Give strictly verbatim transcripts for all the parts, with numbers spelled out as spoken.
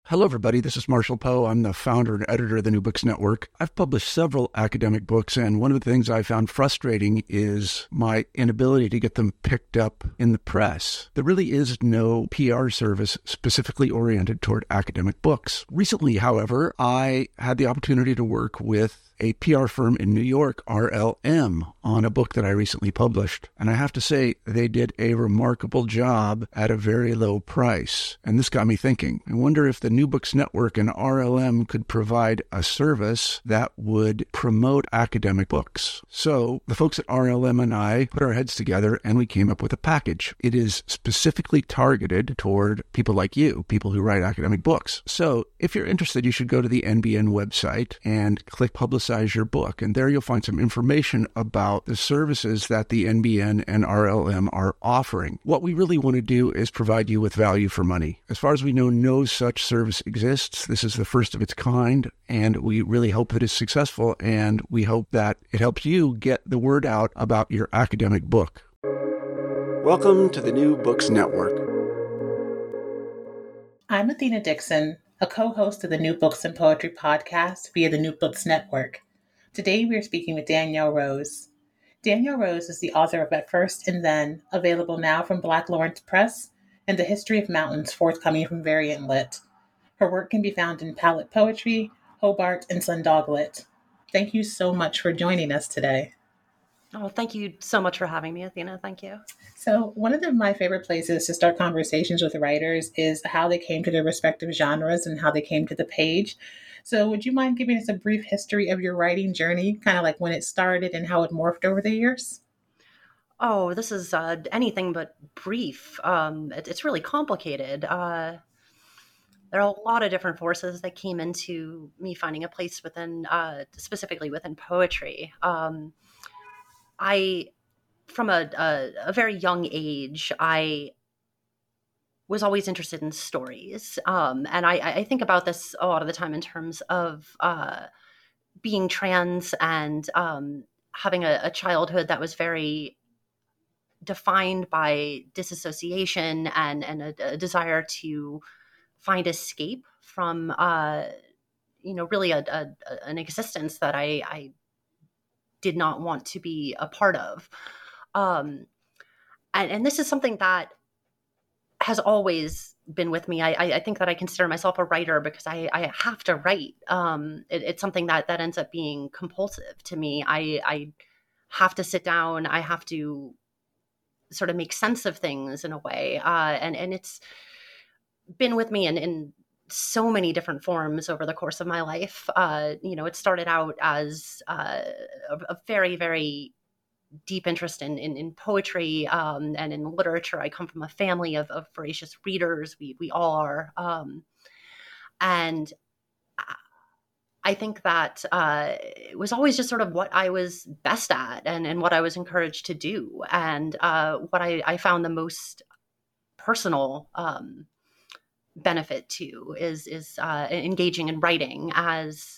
Hello, everybody. This is Marshall Poe. I'm the founder and editor of the New Books Network. I've published several academic books, and one of the things I found frustrating is my inability to get them picked up in the press. There really is no P R service specifically oriented toward academic books. Recently, however, I had the opportunity to work with a P R firm in New York, R L M, on a book that I recently published. And I have to say, they did a remarkable job at a very low price. And this got me thinking. I wonder if the New Books Network and R L M could provide a service that would promote academic books. So the folks at R L M and I put our heads together and we came up with a package. It is specifically targeted toward people like you, people who write academic books. So if you're interested, you should go to the N B N website and click Publicize your book. And there you'll find some information about the services that the N B N and R L M are offering. What we really want to do is provide you with value for money. As far as we know, no such service exists. This is the first of its kind, and we really hope that it's successful, and we hope that it helps you get the word out about your academic book. Welcome to the New Books Network. I'm Athena Dixon, a co-host of the New Books and Poetry podcast via the New Books Network. Today we are speaking with Danielle Rose. Danielle Rose is the author of At First and Then, available now from Black Lawrence Press, and The History of Mountains, forthcoming from Variant Lit. Her work can be found in Palette Poetry, Hobart, and Sundog Lit. Thank you so much for joining us today. Oh, thank you so much for having me, Athena. Thank you. So one of the, my favorite places to start conversations with writers is how they came to their respective genres and how they came to the page. So would you mind giving us a brief history of your writing journey, kind of like when it started and how it morphed over the years? Oh, this is uh, anything but brief. Um, it, it's really complicated. Uh, there are a lot of different forces that came into me finding a place within, uh, specifically within poetry. Um, I, from a, a, a very young age, I was always interested in stories. Um, and I, I think about this a lot of the time in terms of uh, being trans and um, having a, a childhood that was very defined by disassociation and, and a, a desire to find escape from, uh, you know, really a, a, an existence that I, I did not want to be a part of. Um, and, and this is something that has always been with me. I, I think that I consider myself a writer because I, I have to write. Um, it, it's something that, that ends up being compulsive to me. I, I have to sit down. I have to sort of make sense of things in a way. Uh, and, and it's been with me in, in so many different forms over the course of my life. Uh, you know, it started out as uh, a, a very, very deep interest in, in, in poetry um, and in literature. I come from a family of, of voracious readers. We, we all are. Um, and I think that uh, it was always just sort of what I was best at and, and what I was encouraged to do. And uh, what I, I found the most personal um, benefit to is, is uh, engaging in writing as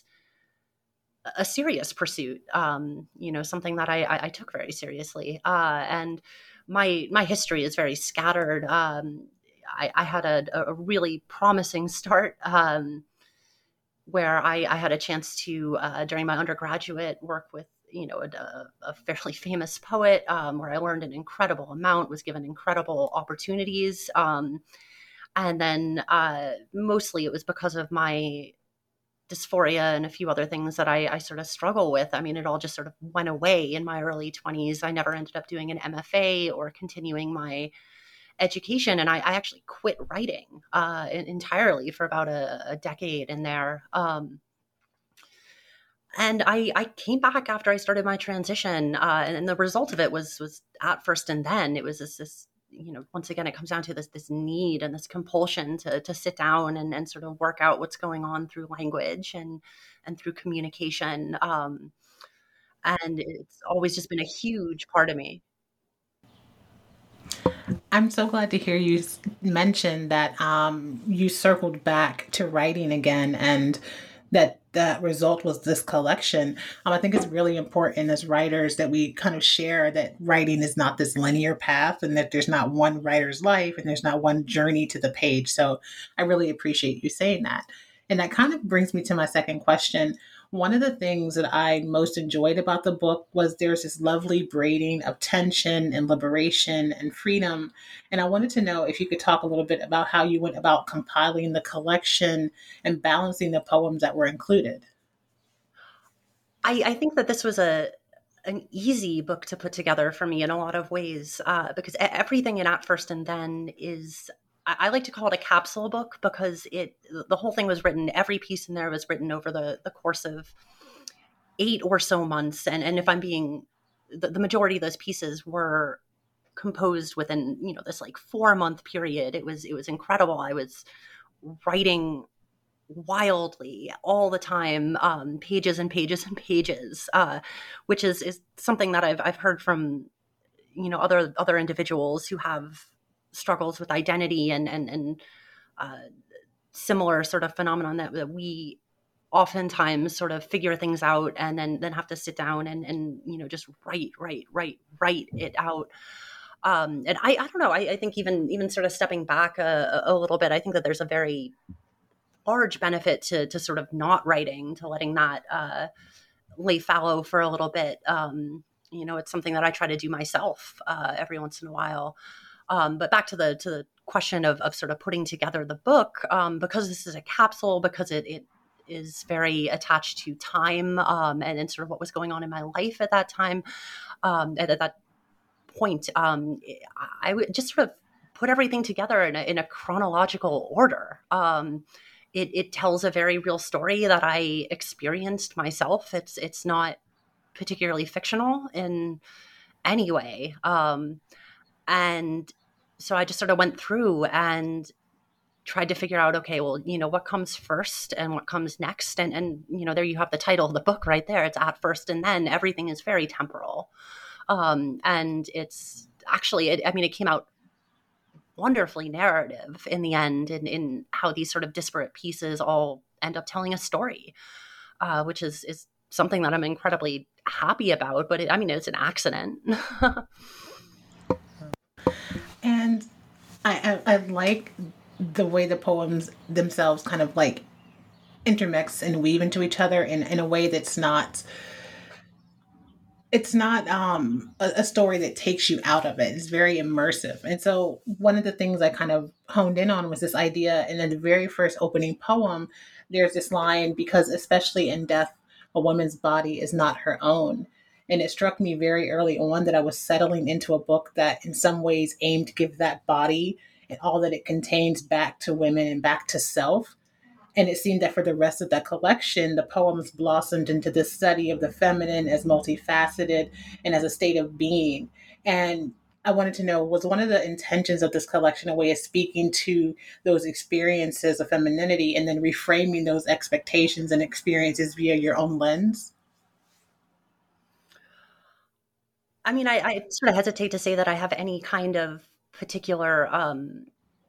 a serious pursuit, um, you know, something that I, I, I took very seriously. Uh, and my my history is very scattered. Um, I, I had a, a really promising start um, where I, I had a chance to, uh, during my undergraduate, work with, you know, a, a fairly famous poet um, where I learned an incredible amount, was given incredible opportunities. Um, and then uh, mostly it was because of my dysphoria and a few other things that I, I sort of struggle with. I mean, it all just sort of went away in my early twenties. I never ended up doing an M F A or continuing my education. And I, I actually quit writing uh, entirely for about a, a decade in there. Um, and I, I came back after I started my transition. Uh, and, and the result of it was, was At First and Then. It was this, this you know, once again, it comes down to this this need and this compulsion to to sit down and, and sort of work out what's going on through language and and through communication. Um, and it's always just been a huge part of me. I'm so glad to hear you mention that um, you circled back to writing again. And that that result was this collection. Um, I think it's really important as writers that we kind of share that writing is not this linear path and that there's not one writer's life and there's not one journey to the page. So I really appreciate you saying that. And that kind of brings me to my second question. One of the things that I most enjoyed about the book was there's this lovely braiding of tension and liberation and freedom. And I wanted to know if you could talk a little bit about how you went about compiling the collection and balancing the poems that were included. I, I think that this was a an easy book to put together for me in a lot of ways, uh, because everything in At First and Then is, I like to call it a capsule book because it, the whole thing was written, every piece in there was written over the, the course of eight or so months. And, and if I'm being, the, the majority of those pieces were composed within, you know, this like four month period. It was, it was incredible. I was writing wildly all the time, um, pages and pages and pages, uh, which is, is something that I've, I've heard from, you know, other, other individuals who have struggles with identity and, and, and, uh, similar sort of phenomenon that, that we oftentimes sort of figure things out and then, then have to sit down and, and, you know, just write, write, write, write it out. Um, and I, I don't know, I, I think even, even sort of stepping back a, a little bit, I think that there's a very large benefit to, to sort of not writing, to letting that, uh, lay fallow for a little bit. Um, you know, it's something that I try to do myself, uh, every once in a while. Um, but back to the, to the question of, of sort of putting together the book, um, because this is a capsule, because it, it is very attached to time, um, and, and sort of what was going on in my life at that time, um, at, at that point, um, I would just sort of put everything together in a, in a chronological order. Um, it, it tells a very real story that I experienced myself. It's, it's not particularly fictional in any way. Um, and so I just sort of went through and tried to figure out, okay, well, you know, what comes first and what comes next. And, and, you know, there you have the title of the book right there. It's At First and Then. Everything is very temporal. Um, and it's actually, it, I mean, it came out wonderfully narrative in the end, in, in how these sort of disparate pieces all end up telling a story, uh, which is, is something that I'm incredibly happy about. But it, I mean, it's an accident. And I, I, I like the way the poems themselves kind of like intermix and weave into each other in, in a way that's not, it's not um, a, a story that takes you out of it. It's very immersive. And so one of the things I kind of honed in on was this idea. And in the very first opening poem, there's this line, because especially in death, a woman's body is not her own. And it struck me very early on that I was settling into a book that in some ways aimed to give that body and all that it contains back to women and back to self. And it seemed that for the rest of that collection, the poems blossomed into this study of the feminine as multifaceted and as a state of being. And I wanted to know, was one of the intentions of this collection a way of speaking to those experiences of femininity and then reframing those expectations and experiences via your own lens? I mean, I, I sort of hesitate to say that I have any kind of particular um,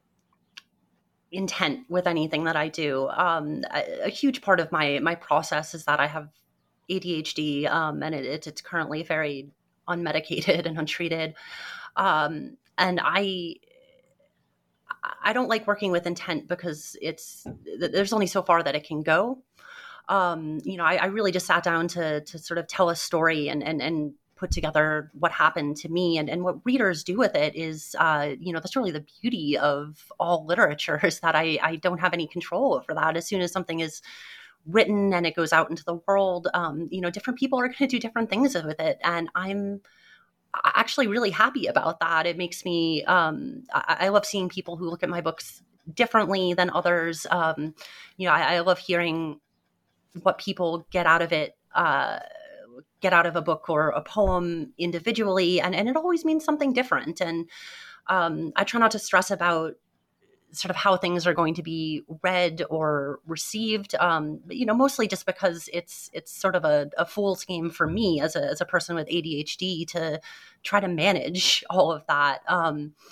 intent with anything that I do. Um, a, a huge part of my my process is that I have A D H D, um, and it, it's currently very unmedicated and untreated. Um, and I I don't like working with intent because it's there's only so far that it can go. Um, you know, I, I really just sat down to to sort of tell a story and and and put together what happened to me, and, and what readers do with it is, uh, you know, that's really the beauty of all literature, is that I, I don't have any control over that. As soon as something is written and it goes out into the world, um, you know, different people are going to do different things with it. And I'm actually really happy about that. It makes me, um, I, I love seeing people who look at my books differently than others. Um, you know, I, I love hearing what people get out of it, uh, get out of a book or a poem individually. And, and it always means something different. And um, I try not to stress about sort of how things are going to be read or received, um, you know, mostly just because it's it's sort of a, a fool's game for me as a, as a person with A D H D to try to manage all of that. Um,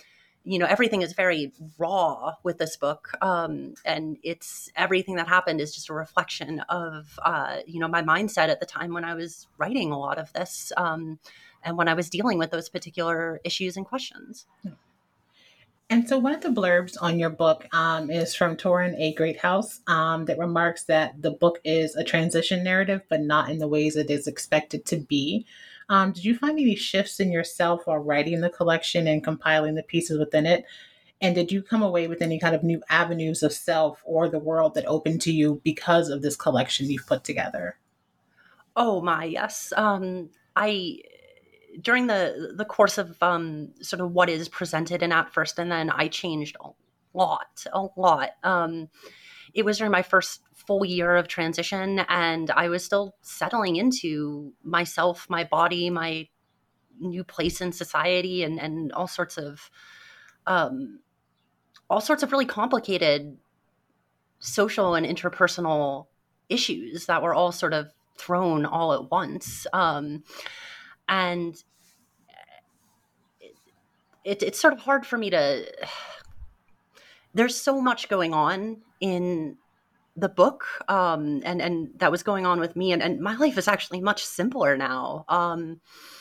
you know, everything is very raw with this book. Um, and it's everything that happened is just a reflection of, uh, you know, my mindset at the time when I was writing a lot of this, um, and when I was dealing with those particular issues and questions. And so one of the blurbs on your book um, is from Torrin A. Greathouse um, that remarks that the book is a transition narrative, but not in the ways it is expected to be. Um, did you find any shifts in yourself while writing the collection and compiling the pieces within it? And did you come away with any kind of new avenues of self or the world that opened to you because of this collection you've put together? Oh my, yes. Um, I during the the course of um, sort of what is presented in At First and Then, I changed a lot, a lot. Um, it was during my first full year of transition, and I was still settling into myself, my body, my new place in society, and and all sorts of um, all sorts of really complicated social and interpersonal issues that were all sort of thrown all at once. Um, and it, it's sort of hard for me to, there's so much going on in the book, um, and, and that was going on with me. And, and my life is actually much simpler now. Um,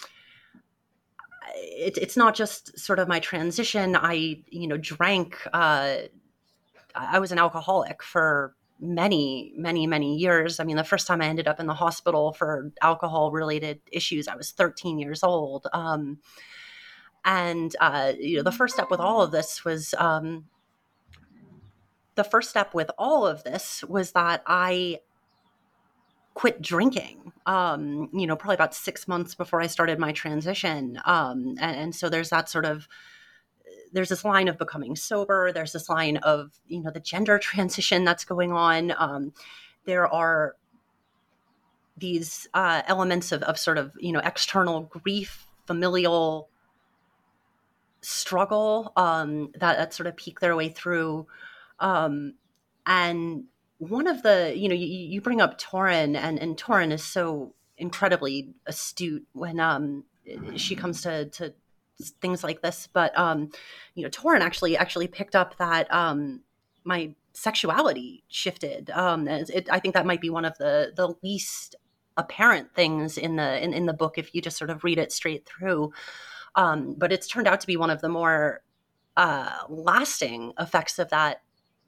it, it's not just sort of my transition. I, you know, drank, uh, I was an alcoholic for many, many, many years. I mean, the first time I ended up in the hospital for alcohol related issues, I was thirteen years old. Um, and, uh, you know, the first step with all of this was, um, the first step with all of this was that I quit drinking, um, you know, probably about six months before I started my transition. Um, and, and so there's that sort of, there's this line of becoming sober. There's this line of, you know, the gender transition that's going on. Um, there are these uh, elements of, of sort of, you know, external grief, familial struggle um, that, that sort of peek their way through. Um, and one of the, you know, you, you bring up Torrin, and, and Torrin is so incredibly astute when um, she comes to, to things like this. But, um, you know, Torrin actually, actually picked up that um, my sexuality shifted. Um, it, I think that might be one of the, the least apparent things in the, in, in the book, if you just sort of read it straight through. Um, but it's turned out to be one of the more uh, lasting effects of that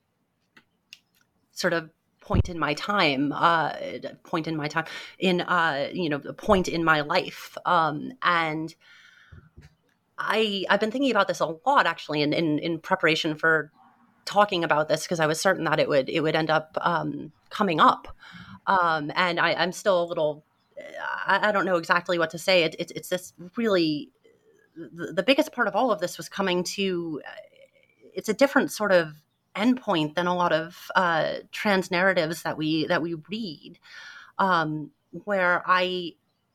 sort of point in my time, uh, point in my time, in, uh, you know, a point in my life. Um, and I, I've been thinking about this a lot, actually, in, in, in preparation for talking about this, because I was certain that it would it would end up um, coming up. Um, and I, I'm still a little, I, I don't know exactly what to say. It, it, it's this really, the, the biggest part of all of this was coming to, it's a different sort of endpoint than a lot of uh, trans narratives that we that we read, um, where I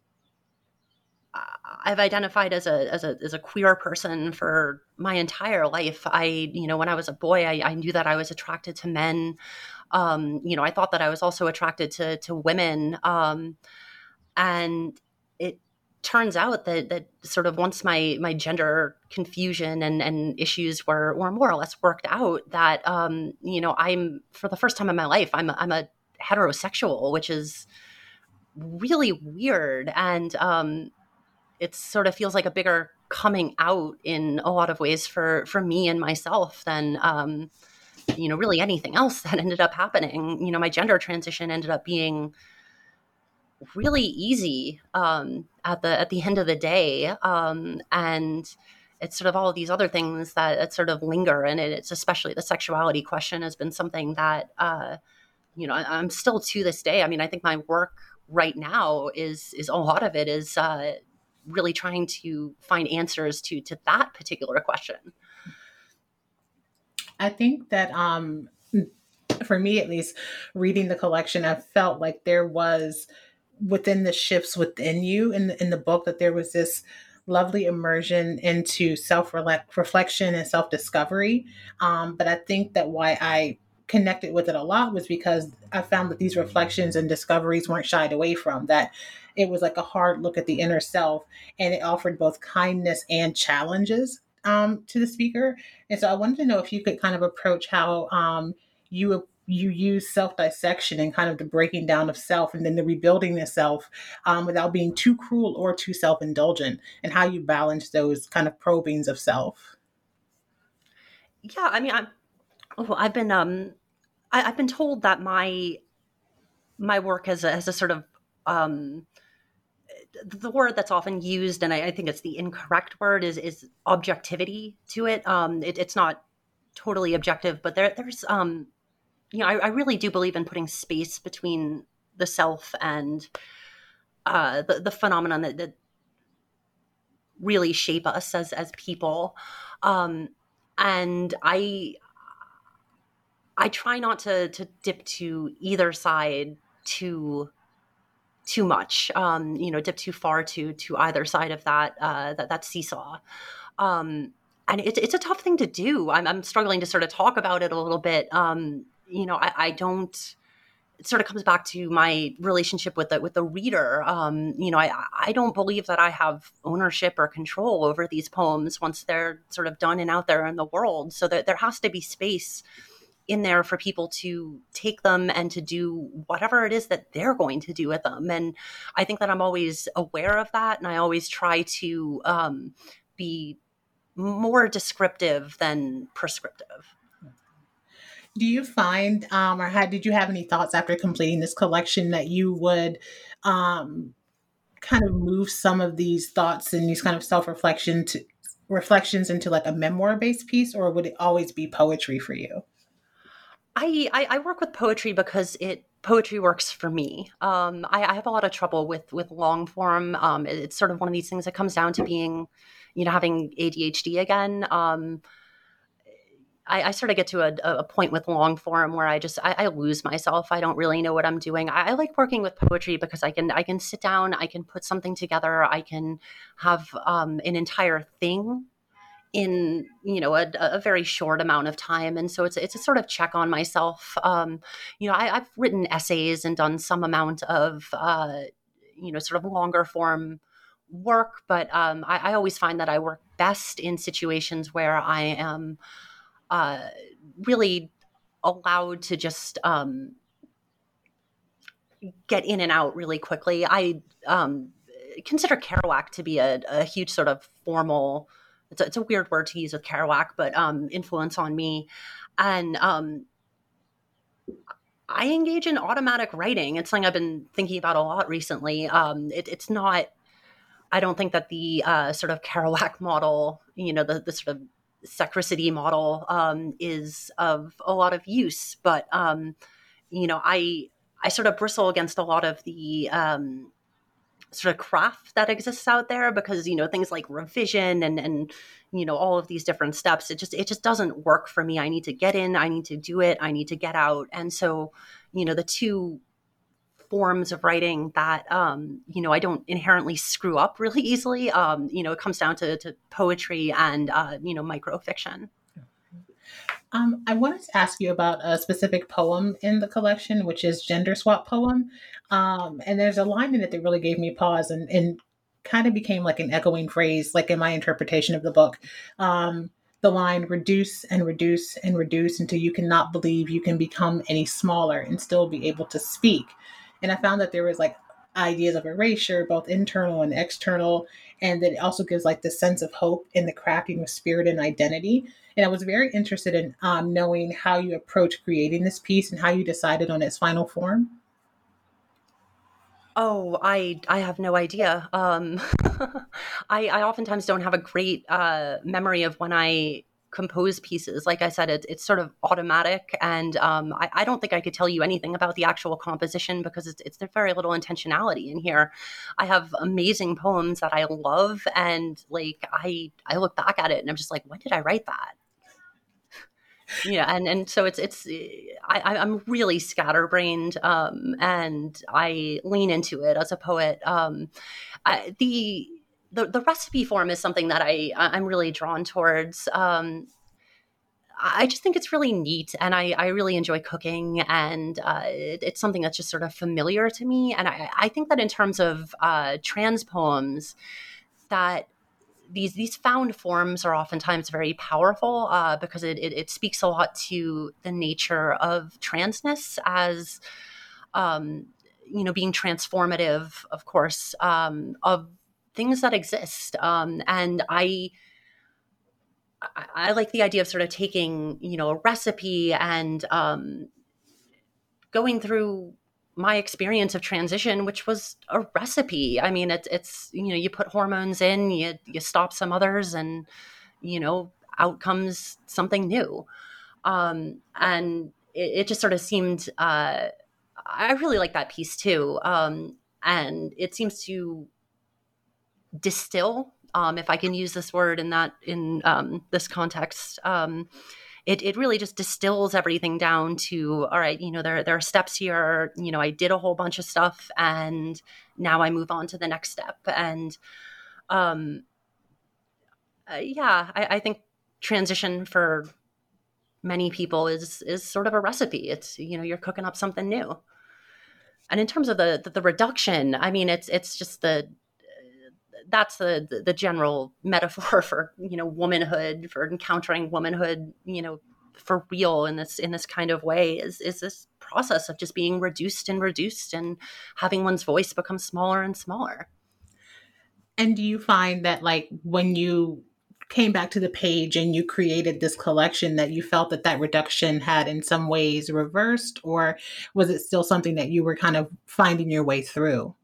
I've identified as a as a as a queer person for my entire life. I you know when I was a boy, I, I knew that I was attracted to men. Um, you know, I thought that I was also attracted to to women, um, and it turns out that that sort of once my my gender confusion and and issues were were more or less worked out, that um you know I'm for the first time in my life I'm a, I'm a heterosexual, which is really weird, and um it sort of feels like a bigger coming out in a lot of ways for for me and myself than um you know really anything else that ended up happening. You know, my gender transition ended up being really easy um, at the at the end of the day, um, and it's sort of all of these other things that, that sort of linger, and it, it's especially the sexuality question has been something that uh, you know I'm still to this day. I mean, I think my work right now is is a lot of it is uh, really trying to find answers to to that particular question. I think that um, for me, at least, reading the collection, I felt like there was, within the shifts within you in the, in the book, that there was this lovely immersion into self-reflection and self-discovery. Um, but I think that why I connected with it a lot was because I found that these reflections and discoveries weren't shied away from, that it was like a hard look at the inner self, and it offered both kindness and challenges um, to the speaker. And so I wanted to know if you could kind of approach how um, you you use self-dissection and kind of the breaking down of self and then the rebuilding the self um, without being too cruel or too self-indulgent, and how you balance those kind of probings of self. Yeah, I mean, I'm, oh, I've been um, I, I've been told that my my work as a, as a sort of um, the word that's often used, and I, I think it's the incorrect word, is is objectivity to it. Um, it it's not totally objective, but there there's um, you know, I, I really do believe in putting space between the self and uh, the the phenomenon that, that really shape us as as people. Um, and I I try not to to dip to either side too too much. Um, you know, dip too far to to either side of that uh, that that seesaw. Um, and it's it's a tough thing to do. I'm I'm struggling to sort of talk about it a little bit. Um, you know, I, I don't. It sort of comes back to my relationship with the with the reader. Um, you know, I I don't believe that I have ownership or control over these poems once they're sort of done and out there in the world. So that there has to be space in there for people to take them and to do whatever it is that they're going to do with them. And I think that I'm always aware of that, and I always try to um, be more descriptive than prescriptive. Do you find, um, or had, did you have any thoughts after completing this collection that you would um, kind of move some of these thoughts and these kind of self-reflection to reflections into like a memoir-based piece, or would it always be poetry for you? I, I, I work with poetry because it poetry works for me. Um, I, I have a lot of trouble with with long form. Um, it, it's sort of one of these things that comes down to being, you know, having A D H D again. Um, I, I sort of get to a, a point with long form where I just I, I lose myself. I don't really know what I'm doing. I, I like working with poetry because I can I can sit down, I can put something together, I can have um, an entire thing in, you know, a, a very short amount of time. And so it's it's a sort of check on myself. Um, you know, I, I've written essays and done some amount of, uh, you know, sort of longer form work. But um, I, I always find that I work best in situations where I am uh, really allowed to just um, get in and out really quickly. I um, consider Kerouac to be a, a huge sort of formal, It's a, it's a weird word to use with Kerouac, but um, influence on me. And um, I engage in automatic writing. It's something I've been thinking about a lot recently. Um, it, it's not, I don't think that the uh, sort of Kerouac model, you know, the, the sort of Secricity model um, is of a lot of use. But, um, you know, I, I sort of bristle against a lot of the um, sort of craft that exists out there because, you know, things like revision and, and, you know, all of these different steps, it just, it just doesn't work for me. I need to get in, I need to do it, I need to get out. And so, you know, the two forms of writing that, um, you know, I don't inherently screw up really easily. Um, you know, it comes down to, to poetry and, uh, you know, microfiction. Um, I wanted to ask you about a specific poem in the collection, which is Gender Swap Poem. Um, and there's a line in it that really gave me pause and, and kind of became like an echoing phrase, like in my interpretation of the book. Um, the line, reduce and reduce and reduce until you cannot believe you can become any smaller and still be able to speak. And I found that there was like ideas of erasure, both internal and external, and that it also gives like the sense of hope in the crafting of spirit and identity. And I was very interested in um, knowing how you approach creating this piece and how you decided on its final form. Oh, I I have no idea. Um, I, I oftentimes don't have a great uh, memory of when I compose pieces. Like I said, it, it's sort of automatic, and um, I, I don't think I could tell you anything about the actual composition because it's, it's there's very little intentionality in here. I have amazing poems that I love, and like I I look back at it and I'm just like, when did I write that? Yeah, and, and so it's it's I, I'm really scatterbrained, um, and I lean into it as a poet. Um, I, the the the recipe form is something that I I'm really drawn towards. Um, I just think it's really neat, and I, I really enjoy cooking, and uh, it, it's something that's just sort of familiar to me. And I, I think that in terms of uh, trans poems, that these these found forms are oftentimes very powerful uh, because it, it it speaks a lot to the nature of transness as um, you know, being transformative, of course, um, of things that exist. Um, and I, I, I like the idea of sort of taking, you know, a recipe and um, going through my experience of transition, which was a recipe. I mean, it's, it's, you know, you put hormones in, you, you stop some others and, you know, out comes something new. Um, and it, it just sort of seemed, uh, I really like that piece too. Um, and it seems to distill, um, if I can use this word in that, in um, this context, um, it, it really just distills everything down to, all right, you know, there, there are steps here, you know, I did a whole bunch of stuff and now I move on to the next step. And um, uh, yeah, I, I think transition for many people is, is sort of a recipe. It's, you know, you're cooking up something new. And in terms of the, the, the reduction, I mean, it's, it's just the, that's the, the the general metaphor for, you know, womanhood, for encountering womanhood, you know, for real in this, in this kind of way is, is this process of just being reduced and reduced and having one's voice become smaller and smaller. And do you find that, like, when you came back to the page and you created this collection, that you felt that that reduction had in some ways reversed, or was it still something that you were kind of finding your way through?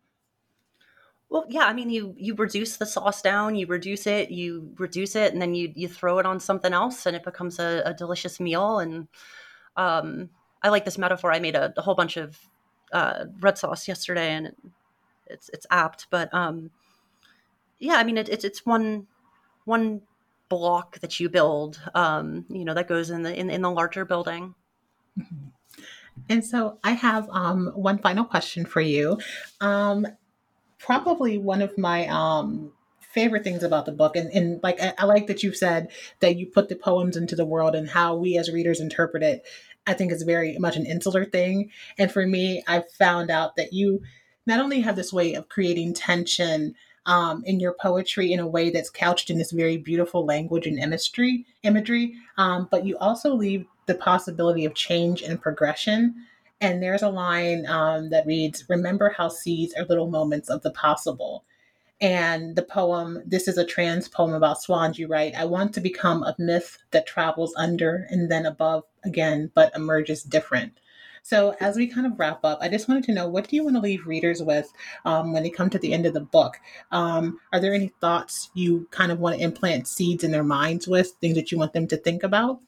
Well, yeah, I mean, you you reduce the sauce down, you reduce it, you reduce it, and then you you throw it on something else, and it becomes a, a delicious meal. And um, I like this metaphor. I made a, a whole bunch of uh, red sauce yesterday, and it, it's it's apt. But um, yeah, I mean, it, it's it's one one block that you build, um, you know, that goes in the in, in the larger building. Mm-hmm. And so I have um, one final question for you. Um, Probably one of my um, favorite things about the book, and, and like I, I like that you said that you put the poems into the world and how we as readers interpret it. I think is very much an insular thing. And for me, I found out that you not only have this way of creating tension um, in your poetry in a way that's couched in this very beautiful language and imagery, imagery, um, but you also leave the possibility of change and progression. And there's a line um, that reads, "Remember how seeds are little moments of the possible." And the poem, this is a trans poem about swans, you write, "I want to become a myth that travels under and then above again, but emerges different." So as we kind of wrap up, I just wanted to know, what do you want to leave readers with um, when they come to the end of the book? Um, are there any thoughts you kind of want to implant seeds in their minds with, things that you want them to think about?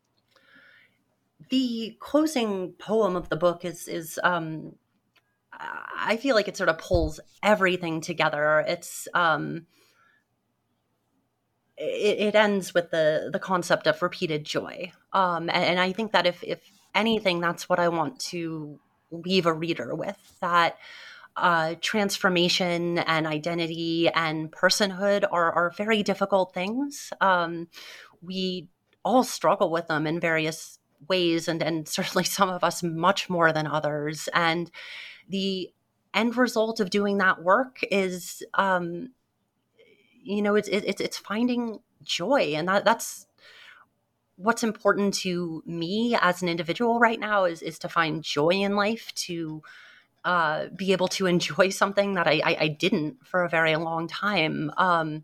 The closing poem of the book is is um, I feel like it sort of pulls everything together. It's um, it, it ends with the the concept of repeated joy, um, and, and I think that if if anything, that's what I want to leave a reader with. That uh, transformation and identity and personhood are are very difficult things. Um, we all struggle with them in various ways, and and certainly some of us much more than others. And the end result of doing that work is, um, you know, it's it's it's finding joy, and that that's what's important to me as an individual right now is is to find joy in life, to uh, be able to enjoy something that I, I, I didn't for a very long time, um,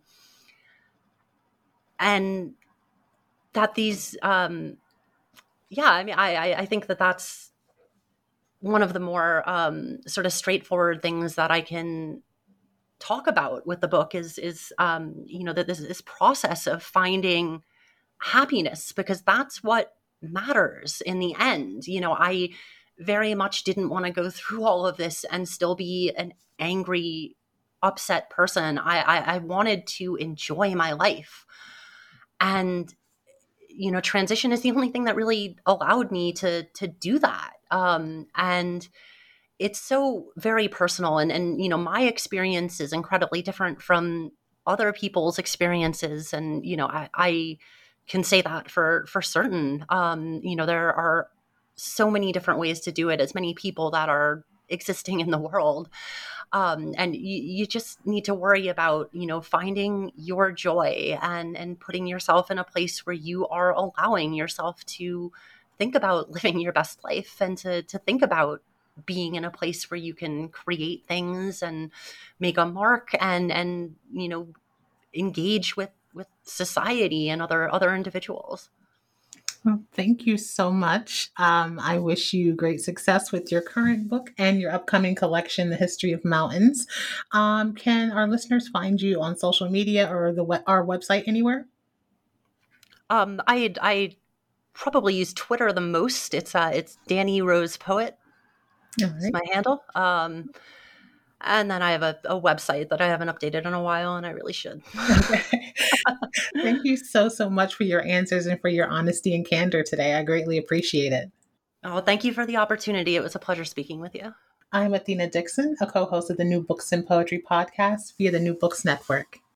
and that these. Um, Yeah, I mean, I, I think that that's one of the more um, sort of straightforward things that I can talk about with the book is, is um, you know, that this, this process of finding happiness, because that's what matters in the end. You know, I very much didn't want to go through all of this and still be an angry, upset person. I, I, I wanted to enjoy my life. And you know, transition is the only thing that really allowed me to to do that. Um, and it's so very personal. And, and, you know, my experience is incredibly different from other people's experiences. And, you know, I, I can say that for, for certain. Um, you know, there are so many different ways to do it, as many people that are existing in the world. Um, and you, you just need to worry about, you know, finding your joy and, and putting yourself in a place where you are allowing yourself to think about living your best life and to, to think about being in a place where you can create things and make a mark and, and, you know, engage with, with society and other, other individuals. Well, thank you so much. Um, I wish you great success with your current book and your upcoming collection, The History of Mountains. Um, can our listeners find you on social media or the we- our website anywhere? Um, I I probably use Twitter the most. It's uh, it's Danny Rose Poet. All It's right. my handle. Um, and then I have a, a website that I haven't updated in a while, and I really should. Thank you so, so much for your answers and for your honesty and candor today. I greatly appreciate it. Oh, thank you for the opportunity. It was a pleasure speaking with you. I'm Athena Dixon, a co-host of the New Books and Poetry podcast via the New Books Network.